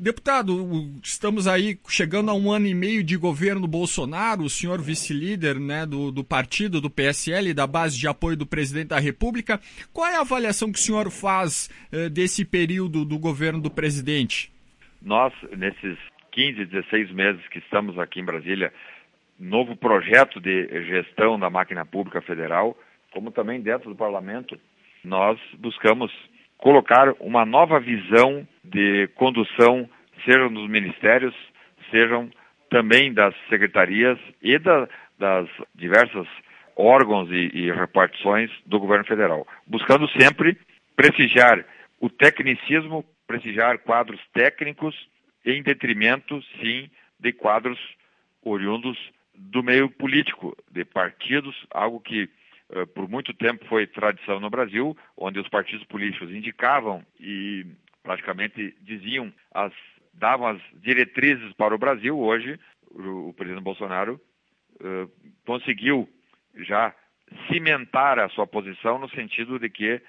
Deputado, estamos aí chegando a 1 ano e meio de governo Bolsonaro, o senhor vice-líder, né, do partido, do PSL, da base de apoio do presidente da República. Qual é a avaliação que o senhor faz desse período do governo do presidente? Nós, nesses 15, 16 meses que estamos aqui em Brasília, novo projeto de gestão da máquina pública federal, como também dentro do parlamento, nós buscamos colocar uma nova visão de condução, sejam dos ministérios, sejam também das secretarias e das diversas órgãos e repartições do governo federal, buscando sempre prestigiar o tecnicismo, prestigiar quadros técnicos em detrimento, sim, de quadros oriundos do meio político, de partidos, algo que por muito tempo foi tradição no Brasil, onde os partidos políticos indicavam e praticamente davam as diretrizes para o Brasil. Hoje, o presidente Bolsonaro conseguiu já cimentar a sua posição no sentido de que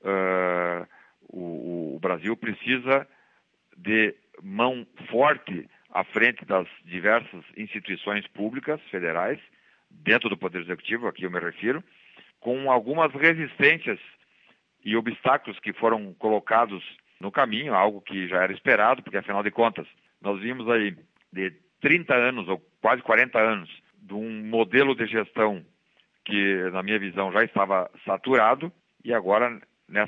o Brasil precisa de mão forte à frente das diversas instituições públicas federais, dentro do Poder Executivo, aqui eu me refiro, com algumas resistências e obstáculos que foram colocados no caminho, algo que já era esperado, porque afinal de contas, nós vimos aí de 30 anos, ou quase 40 anos, de um modelo de gestão que, na minha visão, já estava saturado, e agora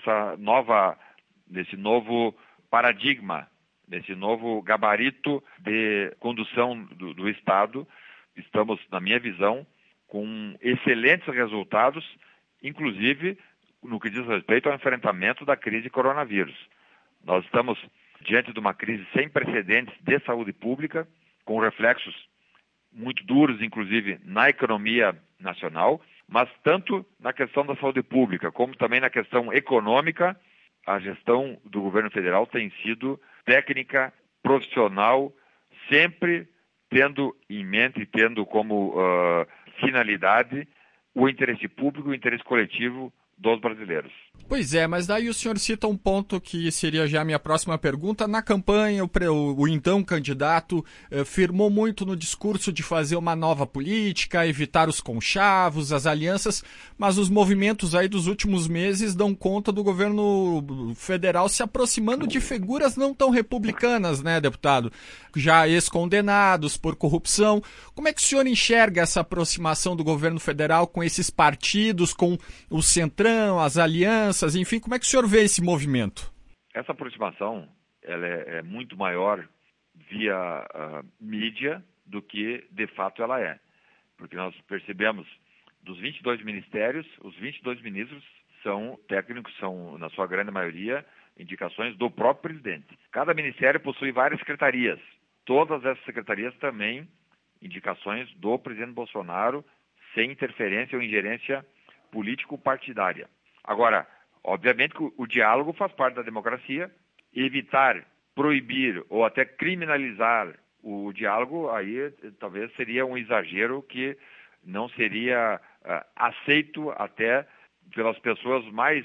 nesse novo paradigma, nesse novo gabarito de condução do Estado, estamos, na minha visão, com excelentes resultados, inclusive no que diz respeito ao enfrentamento da crise coronavírus. Nós estamos diante de uma crise sem precedentes de saúde pública, com reflexos muito duros, inclusive, na economia nacional, mas tanto na questão da saúde pública, como também na questão econômica, a gestão do governo federal tem sido técnica, profissional, sempre tendo em mente, tendo como finalidade o interesse público, o interesse coletivo dos brasileiros. Pois é, mas daí o senhor cita um ponto que seria já a minha próxima pergunta. Na campanha, o então candidato firmou muito no discurso de fazer uma nova política, evitar os conchavos, as alianças, mas os movimentos aí dos últimos meses dão conta do governo federal se aproximando de figuras não tão republicanas, né, deputado? Já ex-condenados por corrupção. Como é que o senhor enxerga essa aproximação do governo federal com esses partidos, com o Centrão, as alianças, enfim, como é que o senhor vê esse movimento? Essa aproximação ela é muito maior via mídia do que de fato ela é. Porque nós percebemos dos 22 ministérios, os 22 ministros são técnicos, são, na sua grande maioria, indicações do próprio presidente. Cada ministério possui várias secretarias. Todas essas secretarias também indicações do presidente Bolsonaro, sem interferência ou ingerência político-partidária. Agora, obviamente que o diálogo faz parte da democracia. Evitar, proibir ou até criminalizar o diálogo, aí talvez seria um exagero que não seria aceito até pelas pessoas mais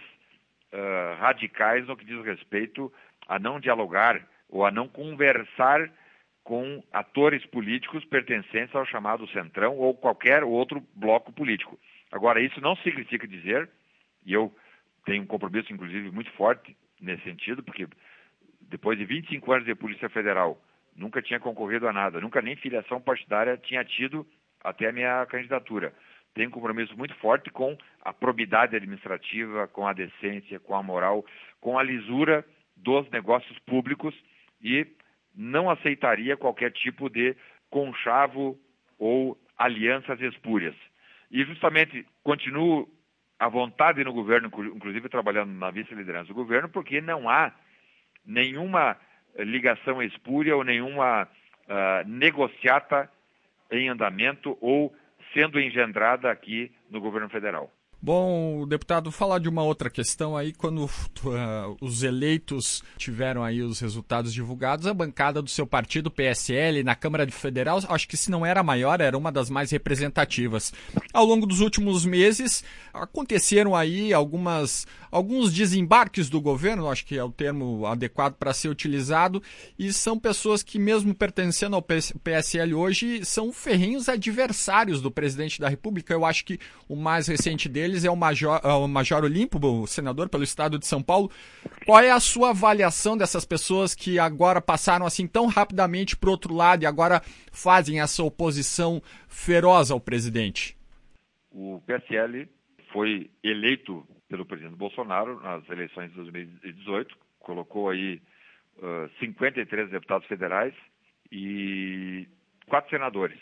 radicais no que diz respeito a não dialogar ou a não conversar com atores políticos pertencentes ao chamado Centrão ou qualquer outro bloco político. Agora, isso não significa dizer, e eu tenho um compromisso, inclusive, muito forte nesse sentido, porque depois de 25 anos de Polícia Federal, nunca tinha concorrido a nada, nunca nem filiação partidária tinha tido até a minha candidatura. Tenho um compromisso muito forte com a probidade administrativa, com a decência, com a moral, com a lisura dos negócios públicos e não aceitaria qualquer tipo de conchavo ou alianças espúrias. E justamente continuo à vontade no governo, inclusive trabalhando na vice-liderança do governo, porque não há nenhuma ligação espúria ou nenhuma negociata em andamento ou sendo engendrada aqui no governo federal. Bom, deputado, falar de uma outra questão aí, quando os eleitos tiveram aí os resultados divulgados, a bancada do seu partido, PSL, na Câmara Federal, acho que se não era a maior, era uma das mais representativas. Ao longo dos últimos meses, aconteceram aí alguns desembarques do governo, acho que é o termo adequado para ser utilizado, e são pessoas que, mesmo pertencendo ao PSL hoje, são ferrenhos adversários do presidente da República. Eu acho que o mais recente deles é o Major Olímpio, o senador pelo estado de São Paulo. Qual é a sua avaliação dessas pessoas que agora passaram assim tão rapidamente para o outro lado e agora fazem essa oposição feroz ao presidente? O PSL foi eleito pelo presidente Bolsonaro nas eleições de 2018, colocou aí 53 deputados federais e 4 senadores.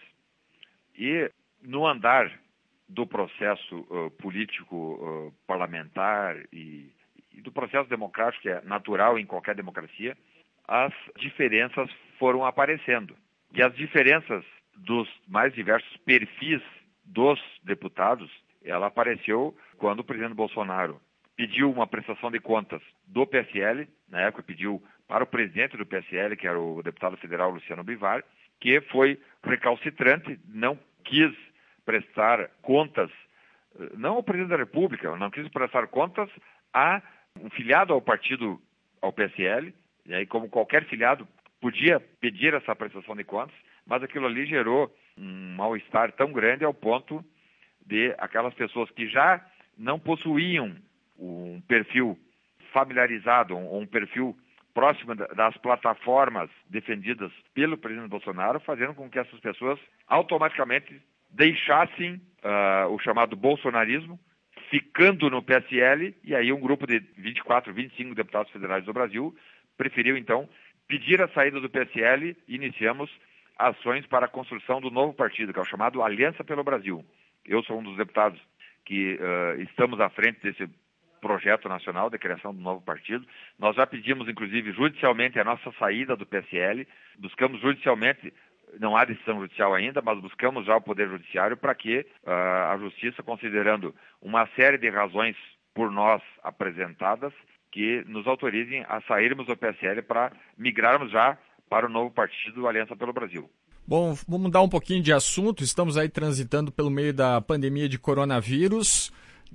E no andar do processo político parlamentar e do processo democrático, que é natural em qualquer democracia, as diferenças foram aparecendo. E as diferenças dos mais diversos perfis dos deputados, ela apareceu quando o presidente Bolsonaro pediu uma prestação de contas do PSL, na época pediu para o presidente do PSL, que era o deputado federal Luciano Bivar, que foi recalcitrante, não quis prestar contas, não ao presidente da República, não quis prestar contas a um filiado ao partido, ao PSL, e aí como qualquer filiado podia pedir essa prestação de contas, mas aquilo ali gerou um mal-estar tão grande ao ponto de aquelas pessoas que já não possuíam um perfil familiarizado, ou um perfil próximo das plataformas defendidas pelo presidente Bolsonaro, fazendo com que essas pessoas automaticamente deixassem o chamado bolsonarismo, ficando no PSL, e aí um grupo de 24, 25 deputados federais do Brasil preferiu, então, pedir a saída do PSL e iniciamos ações para a construção do novo partido, que é o chamado Aliança pelo Brasil. Eu sou um dos deputados que estamos à frente desse projeto nacional de criação do novo partido. Nós já pedimos, inclusive, judicialmente a nossa saída do PSL, buscamos judicialmente, não há decisão judicial ainda, mas buscamos já o Poder Judiciário para que a Justiça, considerando uma série de razões por nós apresentadas, que nos autorizem a sairmos do PSL para migrarmos já para o novo partido Aliança pelo Brasil. Bom, vamos mudar um pouquinho de assunto. Estamos aí transitando pelo meio da pandemia de coronavírus.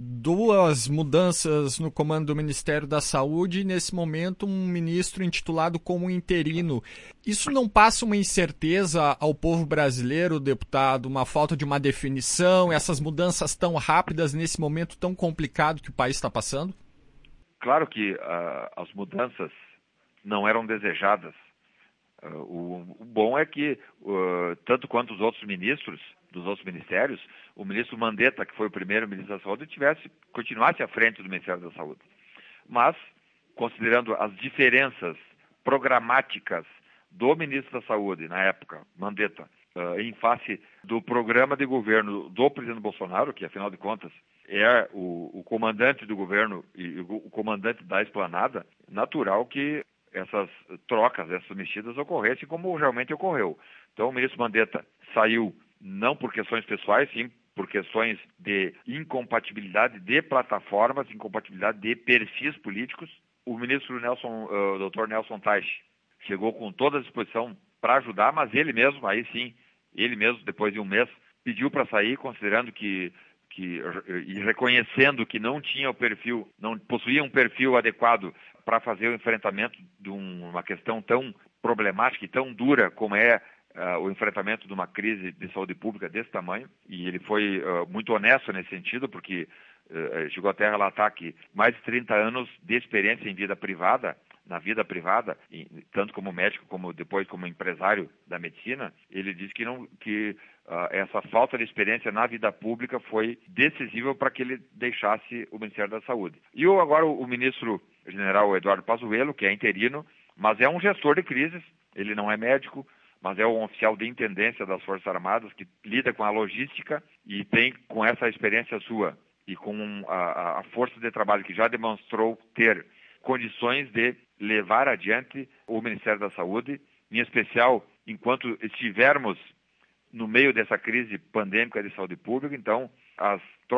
2 mudanças no comando do Ministério da Saúde e, nesse momento, um ministro intitulado como interino. Isso não passa uma incerteza ao povo brasileiro, deputado? Uma falta de uma definição, essas mudanças tão rápidas nesse momento tão complicado que o país está passando? Claro que as mudanças não eram desejadas. O bom é que, tanto quanto os outros ministros dos outros ministérios, o ministro Mandetta, que foi o primeiro ministro da Saúde, continuasse à frente do Ministério da Saúde. Mas, considerando as diferenças programáticas do ministro da Saúde, na época, Mandetta, em face do programa de governo do presidente Bolsonaro, que, afinal de contas, é o comandante do governo e o comandante da esplanada, natural que essas trocas, essas mexidas ocorressem como realmente ocorreu. Então, o ministro Mandetta saiu não por questões pessoais, sim por questões de incompatibilidade de plataformas, incompatibilidade de perfis políticos. O ministro Dr. Nelson Teich, chegou com toda a disposição para ajudar, mas ele mesmo, depois de um mês, pediu para sair, considerando e reconhecendo que não tinha não possuía um perfil adequado para fazer o enfrentamento de uma questão tão problemática e tão dura como é o enfrentamento de uma crise de saúde pública desse tamanho. E ele foi muito honesto nesse sentido, porque chegou até a relatar que mais de 30 anos de experiência na vida privada, tanto como médico como depois como empresário da medicina. Ele disse que essa falta de experiência na vida pública foi decisiva para que ele deixasse o Ministério da Saúde. E agora o ministro general Eduardo Pazuello, que é interino, mas é um gestor de crises, ele não é médico, mas é um oficial de intendência das Forças Armadas que lida com a logística e tem, com essa experiência sua e com a força de trabalho que já demonstrou ter condições de levar adiante o Ministério da Saúde, em especial enquanto estivermos no meio dessa crise pandêmica de saúde pública. Então, as trocas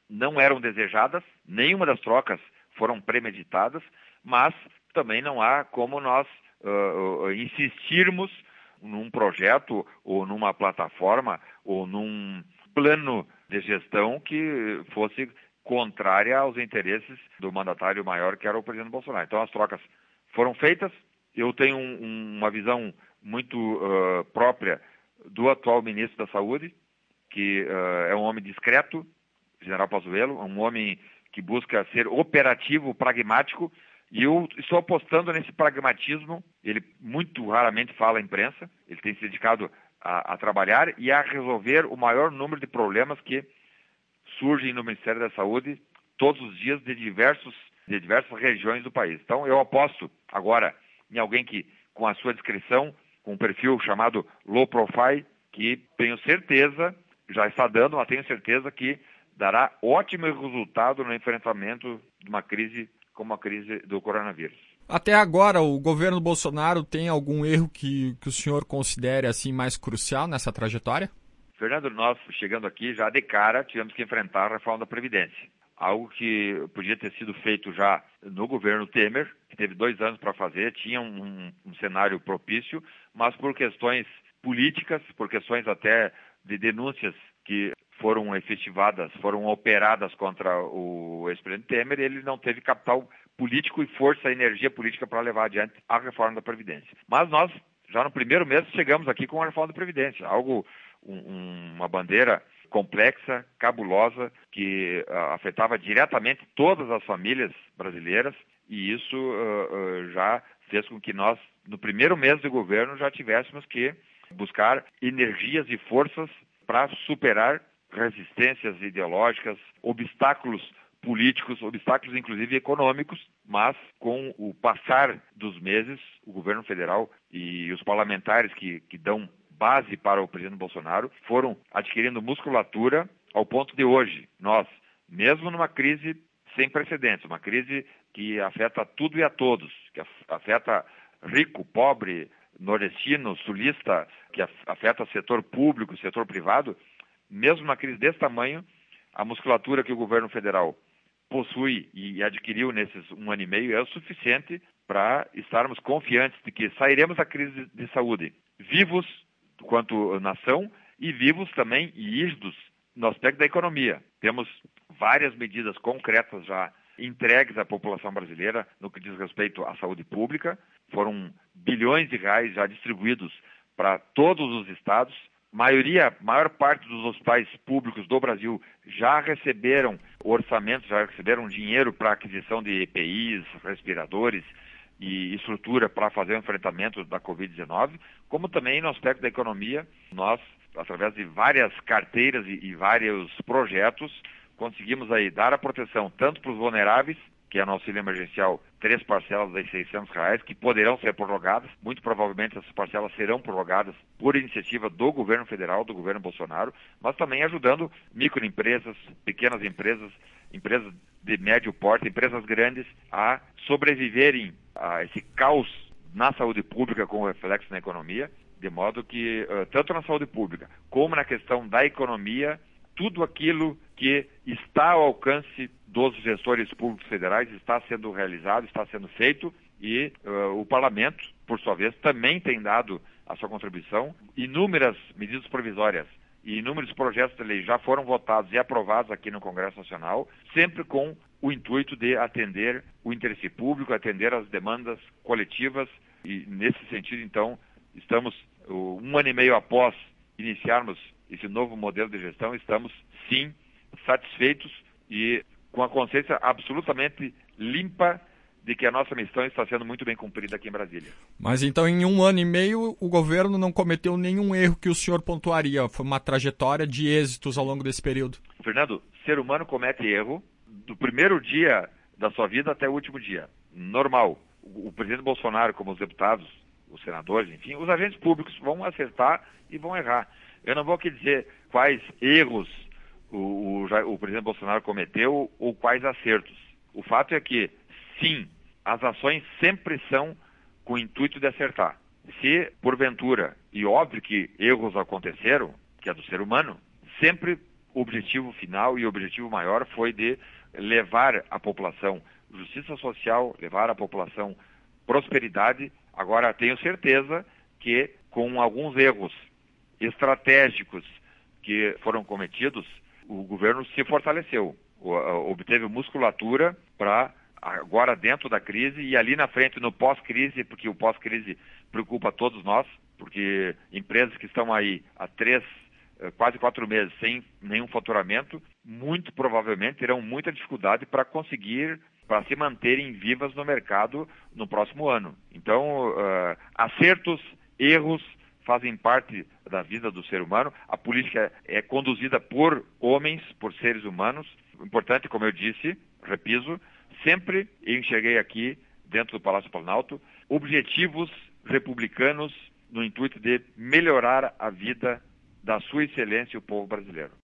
não eram desejadas, nenhuma das trocas foram premeditadas, mas também não há como nós insistirmos num projeto ou numa plataforma ou num plano de gestão que fosse contrária aos interesses do mandatário maior, que era o presidente Bolsonaro. Então as trocas foram feitas. Eu tenho uma visão muito própria do atual ministro da Saúde, que é um homem discreto, general Pazuello, um homem que busca ser operativo, pragmático, e eu estou apostando nesse pragmatismo. Ele muito raramente fala à imprensa, ele tem se dedicado a trabalhar e a resolver o maior número de problemas que surgem no Ministério da Saúde todos os dias de diversas regiões do país. Então eu aposto agora em alguém que, com a sua discrição, com um perfil chamado low profile, que tenho certeza, já está dando, mas tenho certeza que dará ótimo resultado no enfrentamento de uma crise como a crise do coronavírus. Até agora, o governo Bolsonaro tem algum erro que o senhor considere assim mais crucial nessa trajetória? Fernando, nós chegando aqui já de cara tivemos que enfrentar a reforma da Previdência. Algo que podia ter sido feito já no governo Temer, que teve 2 anos para fazer, tinha um cenário propício, mas por questões políticas, por questões até de denúncias que foram efetivadas, foram operadas contra o ex-presidente Temer, ele não teve capital político e força e energia política para levar adiante a reforma da Previdência. Mas nós, já no primeiro mês, chegamos aqui com a reforma da Previdência, uma bandeira complexa, cabulosa, que afetava diretamente todas as famílias brasileiras, e isso já fez com que nós, no primeiro mês de governo, já tivéssemos que buscar energias e forças para superar resistências ideológicas, obstáculos políticos, obstáculos inclusive econômicos, mas com o passar dos meses, o governo federal e os parlamentares que dão base para o presidente Bolsonaro foram adquirindo musculatura ao ponto de hoje, nós, mesmo numa crise sem precedentes, uma crise que afeta tudo e a todos, que afeta rico, pobre, nordestino, sulista, que afeta setor público, setor privado, mesmo numa crise desse tamanho, a musculatura que o governo federal possui e adquiriu nesses 1 ano e meio é o suficiente para estarmos confiantes de que sairemos da crise de saúde vivos quanto nação e vivos também e rígidos no aspecto da economia. Temos várias medidas concretas já entregues à população brasileira no que diz respeito à saúde pública. Foram bilhões de reais já distribuídos para todos os estados. Maior parte dos hospitais públicos do Brasil já receberam orçamentos, já receberam dinheiro para aquisição de EPIs, respiradores e estrutura para fazer o enfrentamento da Covid-19, como também no aspecto da economia, nós, através de várias carteiras e vários projetos, conseguimos aí dar a proteção tanto para os vulneráveis, que é no auxílio emergencial 3 parcelas de R$600, que poderão ser prorrogadas. Muito provavelmente essas parcelas serão prorrogadas por iniciativa do governo federal, do governo Bolsonaro, mas também ajudando microempresas, pequenas empresas, empresas de médio porte, empresas grandes a sobreviverem a esse caos na saúde pública com reflexo na economia, de modo que, tanto na saúde pública como na questão da economia, tudo aquilo que está ao alcance dos gestores públicos federais está sendo realizado, está sendo feito e o parlamento, por sua vez, também tem dado a sua contribuição. Inúmeras medidas provisórias e inúmeros projetos de lei já foram votados e aprovados aqui no Congresso Nacional, sempre com o intuito de atender o interesse público, atender as demandas coletivas e, nesse sentido, então, estamos 1 ano e meio após iniciarmos esse novo modelo de gestão, estamos, sim, satisfeitos e com a consciência absolutamente limpa de que a nossa missão está sendo muito bem cumprida aqui em Brasília. Mas então, em 1 ano e meio, o governo não cometeu nenhum erro que o senhor pontuaria? Foi uma trajetória de êxitos ao longo desse período? Fernando, ser humano comete erro do primeiro dia da sua vida até o último dia. Normal. O presidente Bolsonaro, como os deputados, os senadores, enfim, os agentes públicos vão acertar e vão errar. Eu não vou aqui dizer quais erros o presidente Bolsonaro cometeu ou quais acertos. O fato é que, sim, as ações sempre são com o intuito de acertar. Se, porventura, e óbvio que erros aconteceram, que é do ser humano, sempre o objetivo final e o objetivo maior foi de levar a população justiça social, levar a população prosperidade. Agora, tenho certeza que com alguns erros estratégicos que foram cometidos, o governo se fortaleceu, obteve musculatura para agora dentro da crise e ali na frente no pós-crise, porque o pós-crise preocupa todos nós, porque empresas que estão aí há quase 4 meses sem nenhum faturamento, muito provavelmente terão muita dificuldade para se manterem vivas no mercado no próximo ano. Então, acertos, erros fazem parte da vida do ser humano. A política é conduzida por homens, por seres humanos. Importante, como eu disse, repiso, sempre eu enxerguei aqui, dentro do Palácio Planalto, objetivos republicanos no intuito de melhorar a vida da sua excelência e o povo brasileiro.